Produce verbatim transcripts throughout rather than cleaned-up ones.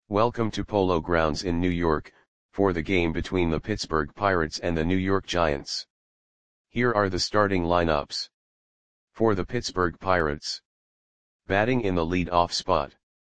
Welcome to Polo Grounds in New York, for the game between the Pittsburgh Pirates and the New York Giants. Here are the starting lineups. For the Pittsburgh Pirates. Batting in the lead-off spot.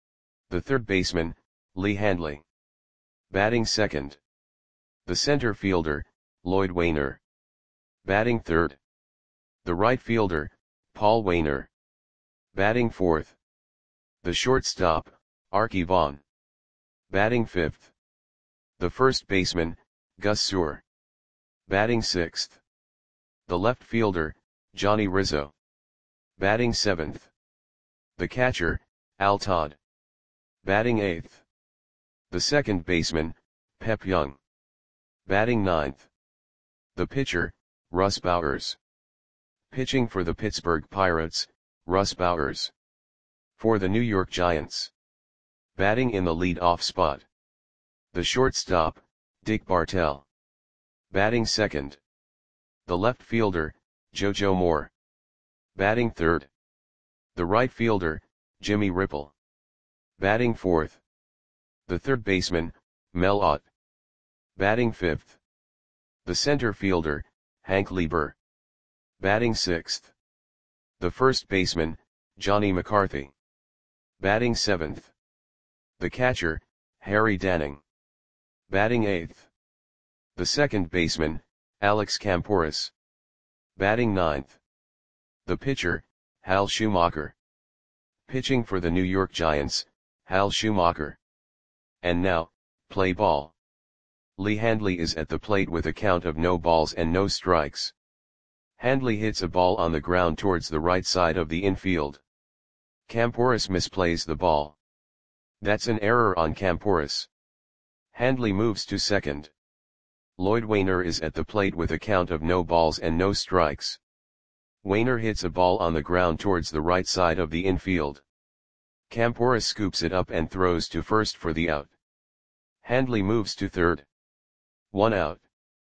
The third baseman, Lee Handley. Batting second. The center fielder, Lloyd Waner. Batting third. The right fielder, Paul Waner. Batting fourth. The shortstop, Arky Vaughan. Batting fifth. The first baseman, Gus Suhr. Batting sixth. The left fielder, Johnny Rizzo. Batting seventh. The catcher, Al Todd. Batting eighth. The second baseman, Pep Young. Batting ninth. The pitcher, Russ Bowers. Pitching for the Pittsburgh Pirates, Russ Bowers. For the New York Giants. Batting in the lead-off spot. The shortstop, Dick Bartell. Batting second. The left fielder, JoJo Moore. Batting third. The right fielder, Jimmy Ripple. Batting fourth. The third baseman, Mel Ott. Batting fifth. The center fielder, Hank Lieber. Batting sixth. The first baseman, Johnny McCarthy. Batting seventh. The catcher, Harry Danning. Batting eighth. The second baseman, Alex Kamporus. Batting ninth. The pitcher, Hal Schumacher. Pitching for the New York Giants, Hal Schumacher. And now, play ball. Lee Handley is at the plate with a count of no balls and no strikes. Handley hits a ball on the ground towards the right side of the infield. Kamporus misplays the ball. That's an error on Kamporus. Handley moves to second. Lloyd Waner is at the plate with a count of no balls and no strikes. Waner hits a ball on the ground towards the right side of the infield. Kamporus scoops it up and throws to first for the out. Handley moves to third. One out.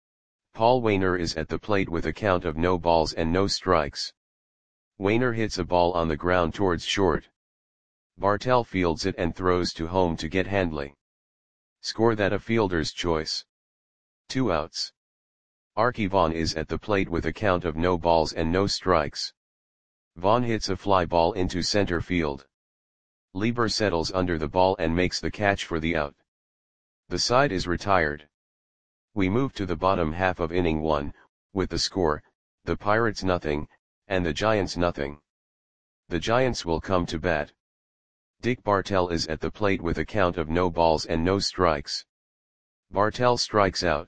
Paul Waner is at the plate with a count of no balls and no strikes. Waner hits a ball on the ground towards short. Bartell fields it and throws to home to get Handley. Score that a fielder's choice. Two outs. Arky Vaughan is at the plate with a count of no balls and no strikes. Vaughan hits a fly ball into center field. Lieber settles under the ball and makes the catch for the out. The side is retired. We move to the bottom half of inning one, with the score, the Pirates nothing, and the Giants nothing. The Giants will come to bat. Dick Bartell is at the plate with a count of no balls and no strikes. Bartell strikes out.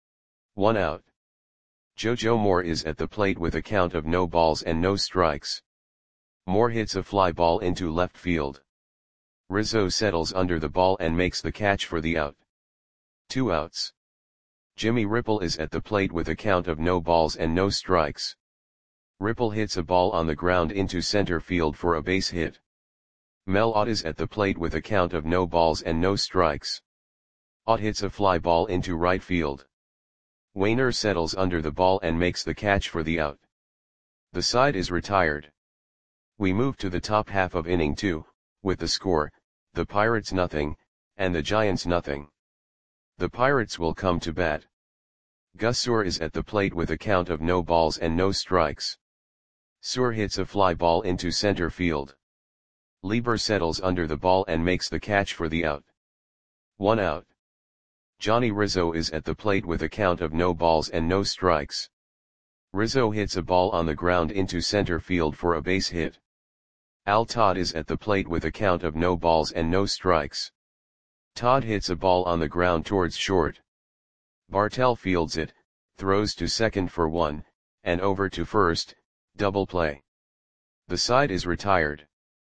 One out. JoJo Moore is at the plate with a count of no balls and no strikes. Moore hits a fly ball into left field. Rizzo settles under the ball and makes the catch for the out. Two outs. Jimmy Ripple is at the plate with a count of no balls and no strikes. Ripple hits a ball on the ground into center field for a base hit. Mel Ott is at the plate with a count of no balls and no strikes. Ott hits a fly ball into right field. Waner settles under the ball and makes the catch for the out. The side is retired. We move to the top half of inning two, with the score, the Pirates nothing, and the Giants nothing. The Pirates will come to bat. Gus Suhr is at the plate with a count of no balls and no strikes. Suhr hits a fly ball into center field. Lieber settles under the ball and makes the catch for the out. One out. Johnny Rizzo is at the plate with a count of no balls and no strikes. Rizzo hits a ball on the ground into center field for a base hit. Al Todd is at the plate with a count of no balls and no strikes. Todd hits a ball on the ground towards short. Bartell fields it, throws to second for one, and over to first, double play. The side is retired.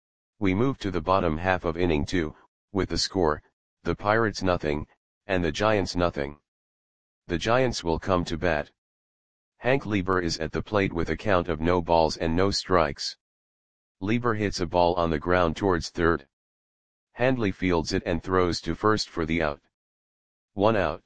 We move to the bottom half of inning two, with the score, the Pirates nothing, and the Giants nothing. The Giants will come to bat. Hank Lieber is at the plate with a count of no balls and no strikes. Lieber hits a ball on the ground towards third. Handley fields it and throws to first for the out. One out.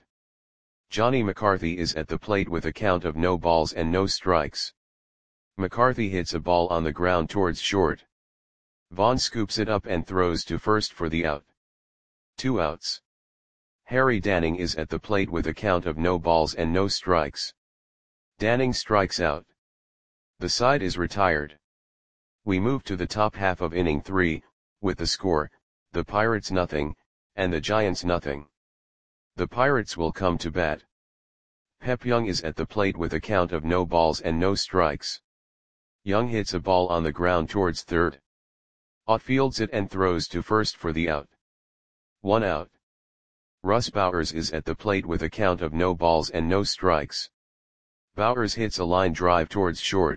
Johnny McCarthy is at the plate with a count of no balls and no strikes. McCarthy hits a ball on the ground towards short. Vaughan scoops it up and throws to first for the out. Two outs. Harry Danning is at the plate with a count of no balls and no strikes. Danning strikes out. The side is retired. We move to the top half of inning three, with the score, the Pirates nothing, and the Giants nothing. The Pirates will come to bat. Pep Young is at the plate with a count of no balls and no strikes. Young hits a ball on the ground towards third. Ott fields it and throws to first for the out. One out. Russ Bowers is at the plate with a count of no balls and no strikes. Bowers hits a line drive towards short.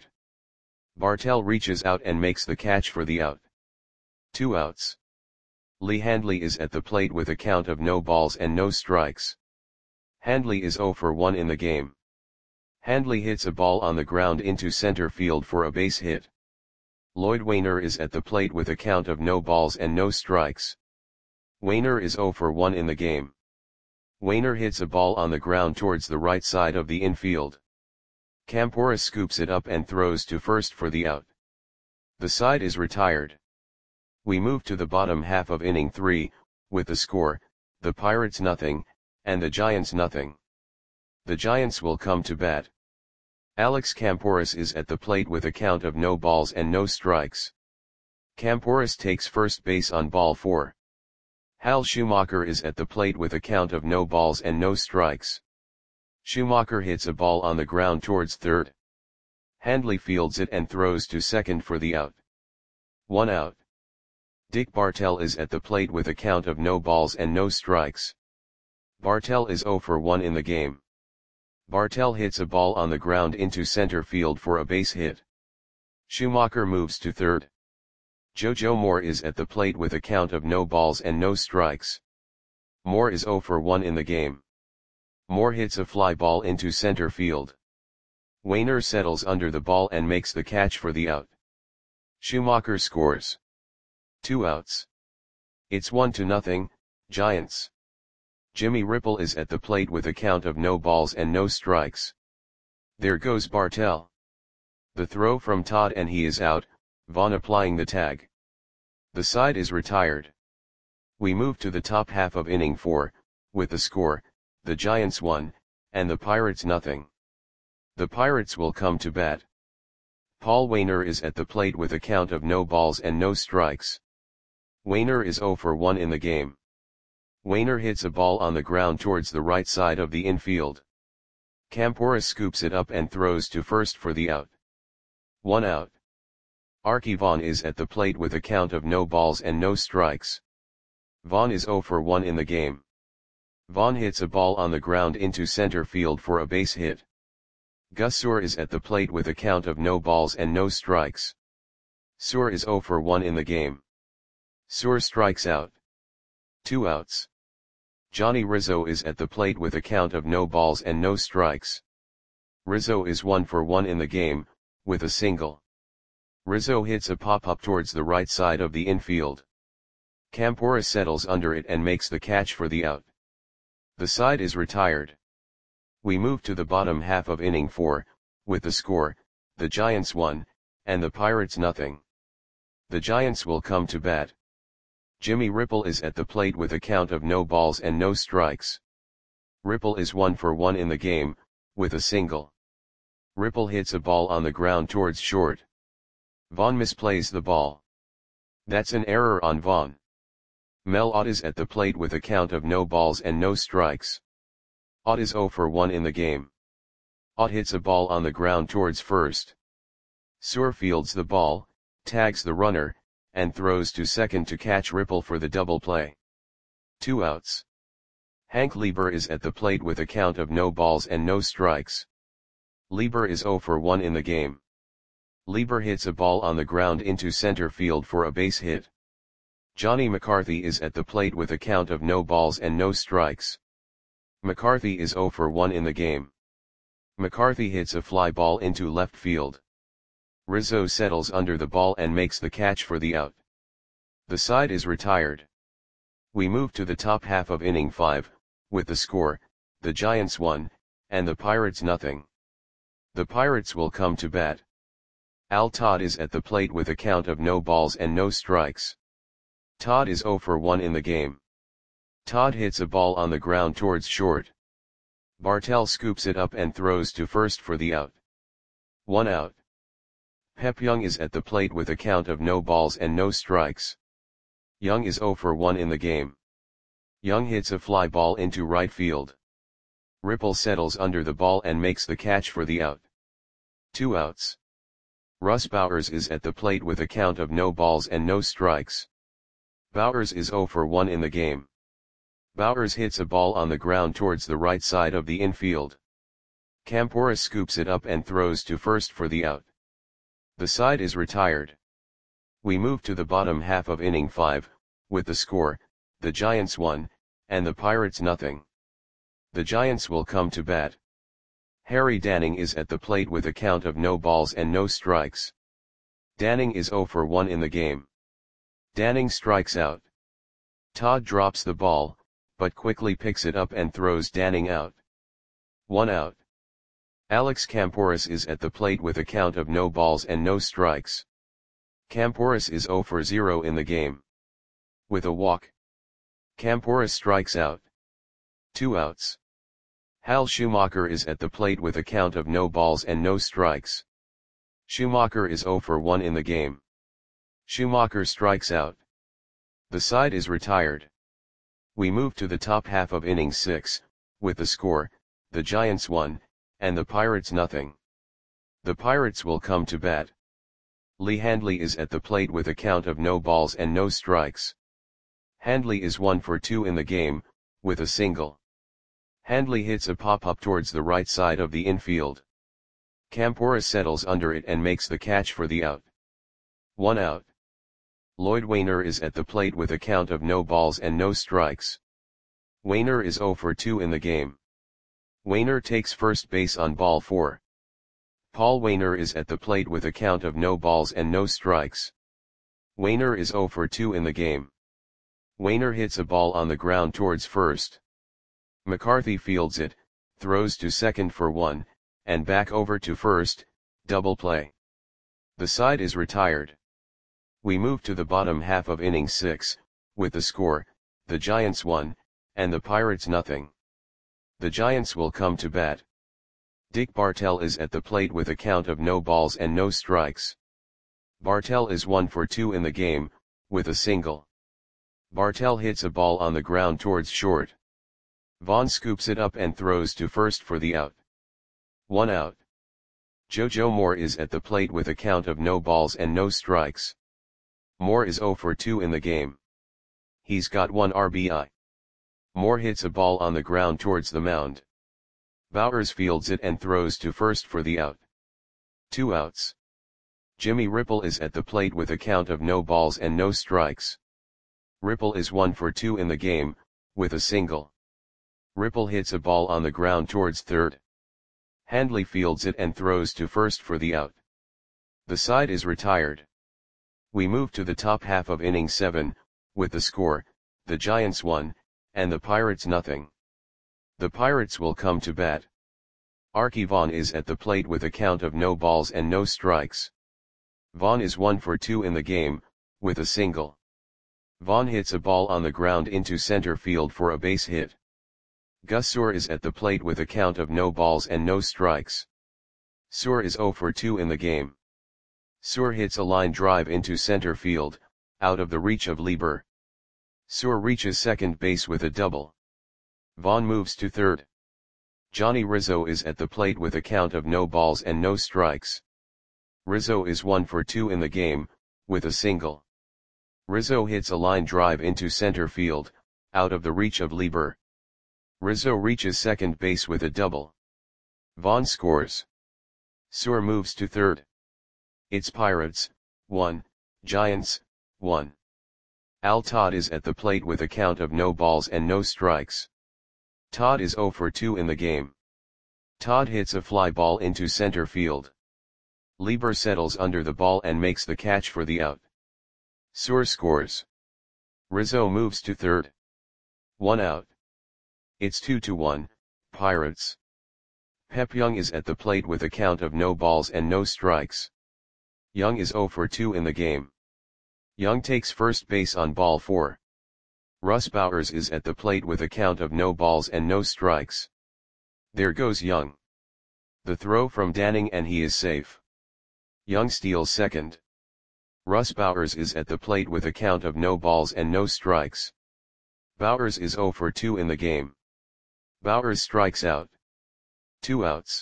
Bartell reaches out and makes the catch for the out. Two outs. Lee Handley is at the plate with a count of no balls and no strikes. Handley is oh for one in the game. Handley hits a ball on the ground into center field for a base hit. Lloyd Wainer is at the plate with a count of no balls and no strikes. Wainer is oh for one in the game. Wainer hits a ball on the ground towards the right side of the infield. Campora scoops it up and throws to first for the out. The side is retired. We move to the bottom half of inning three, with the score, the Pirates nothing, and the Giants nothing. The Giants will come to bat. Alex Camporis is at the plate with a count of no balls and no strikes. Camporis takes first base on ball four. Hal Schumacher is at the plate with a count of no balls and no strikes. Schumacher hits a ball on the ground towards third. Handley fields it and throws to second for the out. One out. Dick Bartell is at the plate with a count of no balls and no strikes. Bartell is oh for one in the game. Bartell hits a ball on the ground into center field for a base hit. Schumacher moves to third. JoJo Moore is at the plate with a count of no balls and no strikes. Moore is oh for one in the game. Moore hits a fly ball into center field. Wainer settles under the ball and makes the catch for the out. Schumacher scores. Two outs. It's one to nothing, Giants. Jimmy Ripple is at the plate with a count of no balls and no strikes. There goes Bartell. The throw from Todd and he is out, Vaughn applying the tag. The side is retired. We move to the top half of inning four, with the score, the Giants one, and the Pirates nothing. The Pirates will come to bat. Paul Wainer is at the plate with a count of no balls and no strikes. Wainer is oh for one in the game. Wainer hits a ball on the ground towards the right side of the infield. Campora scoops it up and throws to first for the out. One out. Archie Vaughn is at the plate with a count of no balls and no strikes. Vaughn is oh for one in the game. Vaughn hits a ball on the ground into center field for a base hit. Gus Suhr is at the plate with a count of no balls and no strikes. Suhr is oh for one in the game. Suhr strikes out. Two outs. Johnny Rizzo is at the plate with a count of no balls and no strikes. Rizzo is one for one in the game, with a single. Rizzo hits a pop-up towards the right side of the infield. Campora settles under it and makes the catch for the out. The side is retired. We move to the bottom half of inning four, with the score, the Giants one, and the Pirates nothing. The Giants will come to bat. Jimmy Ripple is at the plate with a count of no balls and no strikes. Ripple is one for one in the game, with a single. Ripple hits a ball on the ground towards short. Vaughn misplays the ball. That's an error on Vaughn. Mel Ott is at the plate with a count of no balls and no strikes. Ott is oh for one in the game. Ott hits a ball on the ground towards first. Suhr fields the ball, tags the runner, and throws to second to catch Ripple for the double play. Two outs. Hank Lieber is at the plate with a count of no balls and no strikes. Lieber is oh for one in the game. Lieber hits a ball on the ground into center field for a base hit. Johnny McCarthy is at the plate with a count of no balls and no strikes. McCarthy is oh for one in the game. McCarthy hits a fly ball into left field. Rizzo settles under the ball and makes the catch for the out. The side is retired. We move to the top half of inning five, with the score, the Giants one, and the Pirates nothing. The Pirates will come to bat. Al Todd is at the plate with a count of no balls and no strikes. Todd is oh for one in the game. Todd hits a ball on the ground towards short. Bartel scoops it up and throws to first for the out. One out. Pep Young is at the plate with a count of no balls and no strikes. Young is zero for one in the game. Young hits a fly ball into right field. Ripple settles under the ball and makes the catch for the out. Two outs. Russ Bowers is at the plate with a count of no balls and no strikes. Bowers is zero for one in the game. Bowers hits a ball on the ground towards the right side of the infield. Campora scoops it up and throws to first for the out. The side is retired. We move to the bottom half of inning five, with the score, the Giants one, and the Pirates nothing. The Giants will come to bat. Harry Danning is at the plate with a count of no balls and no strikes. Danning is zero for one in the game. Danning strikes out. Todd drops the ball, but quickly picks it up and throws Danning out. One out. Alex Camporis is at the plate with a count of no balls and no strikes. Camporis is zero for zero in the game. With a walk. Camporis strikes out. Two outs. Hal Schumacher is at the plate with a count of no balls and no strikes. Schumacher is zero for one in the game. Schumacher strikes out. The side is retired. We move to the top half of inning six, with the score, the Giants one, and the Pirates nothing. The Pirates will come to bat. Lee Handley is at the plate with a count of no balls and no strikes. Handley is one for two in the game, with a single. Handley hits a pop-up towards the right side of the infield. Campora settles under it and makes the catch for the out. One out. Lloyd Wainer is at the plate with a count of no balls and no strikes. Wainer is zero for two in the game. Wainer takes first base on ball four. Paul Wainer is at the plate with a count of no balls and no strikes. Wainer is zero for two in the game. Wainer hits a ball on the ground towards first. McCarthy fields it, throws to second for one, and back over to first, double play. The side is retired. We move to the bottom half of inning six, with the score, the Giants one, and the Pirates nothing. The Giants will come to bat. Dick Bartel is at the plate with a count of no balls and no strikes. Bartel is one for two in the game, with a single. Bartel hits a ball on the ground towards short. Vaughn scoops it up and throws to first for the out. One out. JoJo Moore is at the plate with a count of no balls and no strikes. Moore is zero for two in the game. He's got one R B I. Moore hits a ball on the ground towards the mound. Bowers fields it and throws to first for the out. Two outs. Jimmy Ripple is at the plate with a count of no balls and no strikes. Ripple is one for two in the game, with a single. Ripple hits a ball on the ground towards third. Handley fields it and throws to first for the out. The side is retired. We move to the top half of inning seven, with the score, the Giants one, and the Pirates nothing. The Pirates will come to bat. Archie Vaughn is at the plate with a count of no balls and no strikes. Vaughn is one for two in the game, with a single. Vaughn hits a ball on the ground into center field for a base hit. Gus Suhr is at the plate with a count of no balls and no strikes. Suhr is zero for two in the game. Suhr hits a line drive into center field, out of the reach of Lieber. Suhr reaches second base with a double. Vaughn moves to third. Johnny Rizzo is at the plate with a count of no balls and no strikes. Rizzo is one for two in the game, with a single. Rizzo hits a line drive into center field, out of the reach of Lieber. Rizzo reaches second base with a double. Vaughn scores. Suhr moves to third. It's Pirates, one, Giants, one. Al Todd is at the plate with a count of no balls and no strikes. Todd is zero for two in the game. Todd hits a fly ball into center field. Lieber settles under the ball and makes the catch for the out. Suhr scores. Rizzo moves to third. One out. It's two to one, Pirates. Pep Young is at the plate with a count of no balls and no strikes. Young is zero for two in the game. Young takes first base on ball four. Russ Bowers is at the plate with a count of no balls and no strikes. There goes Young. The throw from Danning and he is safe. Young steals second. Russ Bowers is at the plate with a count of no balls and no strikes. Bowers is zero for two in the game. Bowers strikes out. Two outs.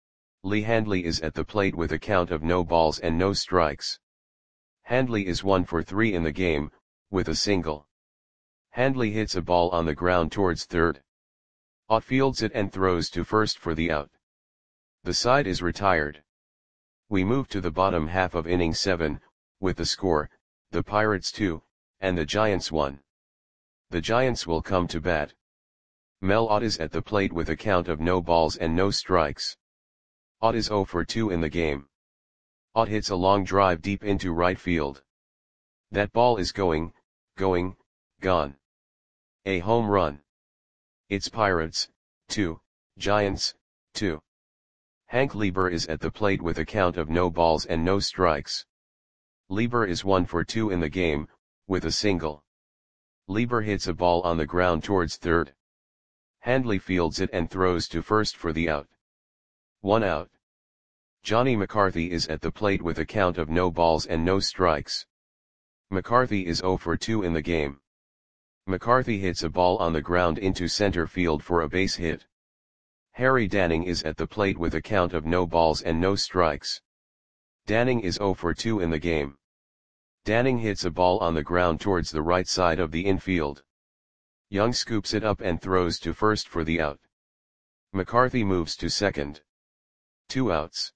Lee Handley is at the plate with a count of no balls and no strikes. Handley is one for three in the game, with a single. Handley hits a ball on the ground towards third. Ott fields it and throws to first for the out. The side is retired. We move to the bottom half of inning seven, with the score, the Pirates two, and the Giants one. The Giants will come to bat. Mel Ott is at the plate with a count of no balls and no strikes. Ott is zero for two in the game. Ott hits a long drive deep into right field. That ball is going, going, gone. A home run. It's Pirates, two, Giants, two. Hank Lieber is at the plate with a count of no balls and no strikes. Lieber is one for two in the game, with a single. Lieber hits a ball on the ground towards third. Handley fields it and throws to first for the out. One out. Johnny McCarthy is at the plate with a count of no balls and no strikes. McCarthy is zero for two in the game. McCarthy hits a ball on the ground into center field for a base hit. Harry Danning is at the plate with a count of no balls and no strikes. Danning is zero for two in the game. Danning hits a ball on the ground towards the right side of the infield. Young scoops it up and throws to first for the out. McCarthy moves to second. Two outs.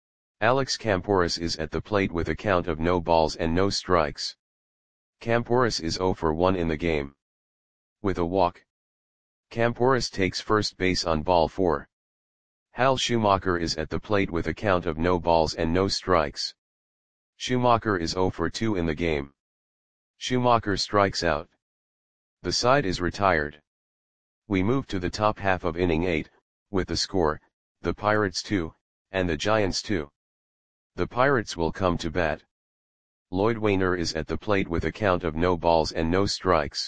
Alex Camporis is at the plate with a count of no balls and no strikes. Camporis is zero for one in the game. With a walk. Camporis takes first base on ball four. Hal Schumacher is at the plate with a count of no balls and no strikes. Schumacher is zero for two in the game. Schumacher strikes out. The side is retired. We move to the top half of inning eight, with the score, the Pirates two, and the Giants two. The Pirates will come to bat. Lloyd Wainer is at the plate with a count of no balls and no strikes.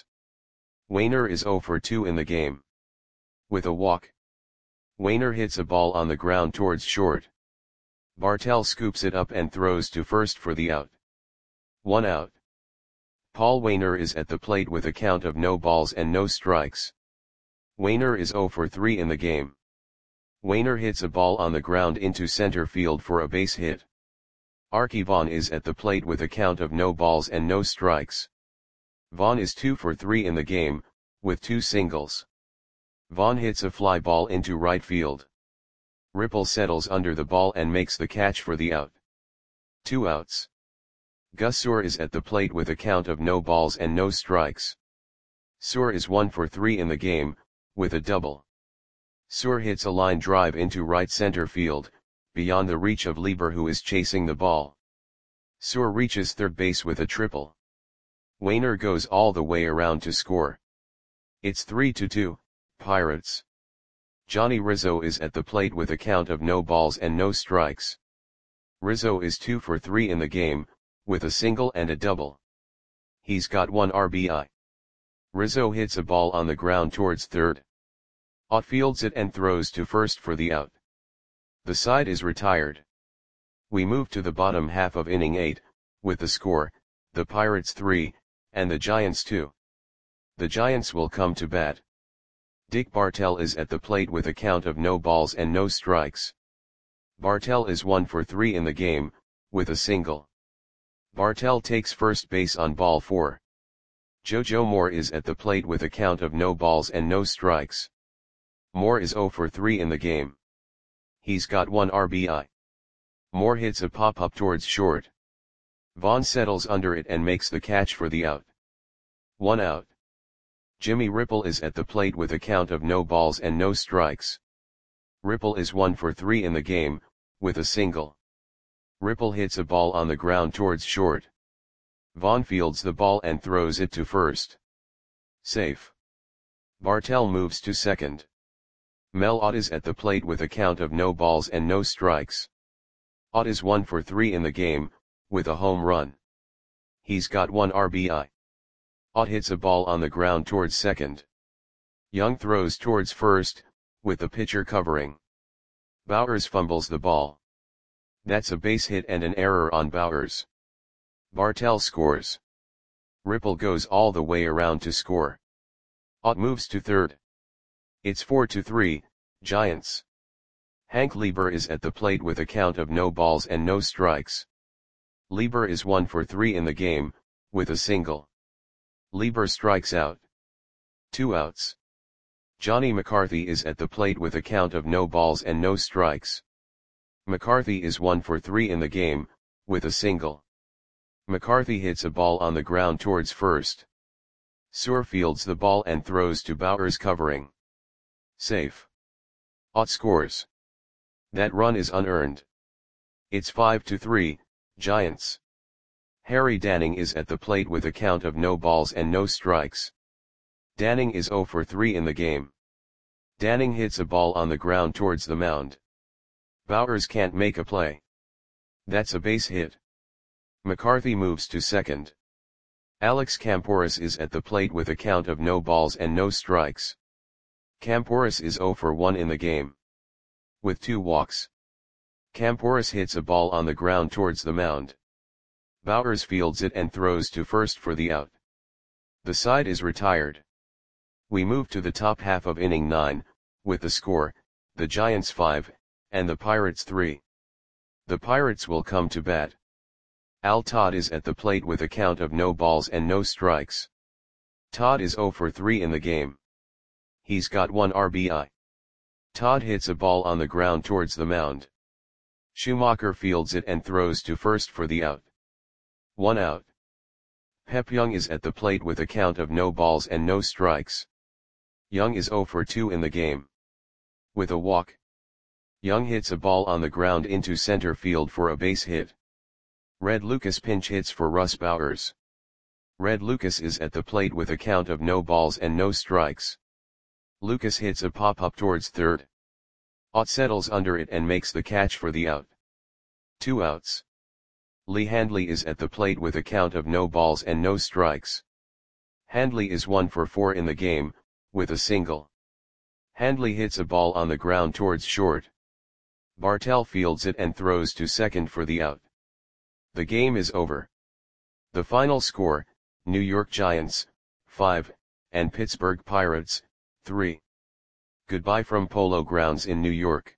Wainer is zero for two in the game. With a walk. Wainer hits a ball on the ground towards short. Bartell scoops it up and throws to first for the out. One out. Paul Wainer is at the plate with a count of no balls and no strikes. Wainer is zero for three in the game. Wainer hits a ball on the ground into center field for a base hit. Archie Vaughn is at the plate with a count of no balls and no strikes. Vaughn is two for three in the game, with two singles. Vaughn hits a fly ball into right field. Ripple settles under the ball and makes the catch for the out. Two outs. Gus Suhr is at the plate with a count of no balls and no strikes. Suhr is one for three in the game, with a double. Suhr hits a line drive into right center field, beyond the reach of Lieber who is chasing the ball. Suhr reaches third base with a triple. Wainer goes all the way around to score. It's three to two, Pirates. Johnny Rizzo is at the plate with a count of no balls and no strikes. Rizzo is two for three in the game, with a single and a double. He's got one R B I. Rizzo hits a ball on the ground towards third. Ott fields it and throws to first for the out. The side is retired. We move to the bottom half of inning eight, with the score, the Pirates three, and the Giants two. The Giants will come to bat. Dick Bartell is at the plate with a count of no balls and no strikes. Bartell is one for three in the game, with a single. Bartell takes first base on ball four. JoJo Moore is at the plate with a count of no balls and no strikes. Moore is zero for three in the game. He's got one R B I. Moore hits a pop-up towards short. Vaughn settles under it and makes the catch for the out. One out. Jimmy Ripple is at the plate with a count of no balls and no strikes. Ripple is one for three in the game, with a single. Ripple hits a ball on the ground towards short. Vaughn fields the ball and throws it to first. Safe. Bartell moves to second. Mel Ott is at the plate with a count of no balls and no strikes. Ott is one for three in the game, with a home run. He's got one R B I. Ott hits a ball on the ground towards second. Young throws towards first, with the pitcher covering. Bowers fumbles the ball. That's a base hit and an error on Bowers. Bartell scores. Ripple goes all the way around to score. Ott moves to third. It's four to three, Giants. Hank Lieber is at the plate with a count of no balls and no strikes. Lieber is one for three in the game, with a single. Lieber strikes out. Two outs. Johnny McCarthy is at the plate with a count of no balls and no strikes. McCarthy is one for three in the game, with a single. McCarthy hits a ball on the ground towards first. Suhr fields the ball and throws to Bowers covering. Safe. Ott scores. That run is unearned. It's five to three, Giants. Harry Danning is at the plate with a count of no balls and no strikes. Danning is zero for three in the game. Danning hits a ball on the ground towards the mound. Bowers can't make a play. That's a base hit. McCarthy moves to second. Alex Kamporis is at the plate with a count of no balls and no strikes. Kamporis is zero for one in the game. With two walks. Kamporis hits a ball on the ground towards the mound. Bowers fields it and throws to first for the out. The side is retired. We move to the top half of inning nine, with the score, the Giants five, and the Pirates three. The Pirates will come to bat. Al Todd is at the plate with a count of no balls and no strikes. Todd is zero for three in the game. He's got one R B I. Todd hits a ball on the ground towards the mound. Schumacher fields it and throws to first for the out. One out. Pep Young is at the plate with a count of no balls and no strikes. Young is zero for two in the game. With a walk. Young hits a ball on the ground into center field for a base hit. Red Lucas pinch hits for Russ Bowers. Red Lucas is at the plate with a count of no balls and no strikes. Lucas hits a pop-up towards third. Ott settles under it and makes the catch for the out. Two outs. Lee Handley is at the plate with a count of no balls and no strikes. Handley is one for four in the game, with a single. Handley hits a ball on the ground towards short. Bartell fields it and throws to second for the out. The game is over. The final score, New York Giants, five, and Pittsburgh Pirates, three. Goodbye from Polo Grounds in New York.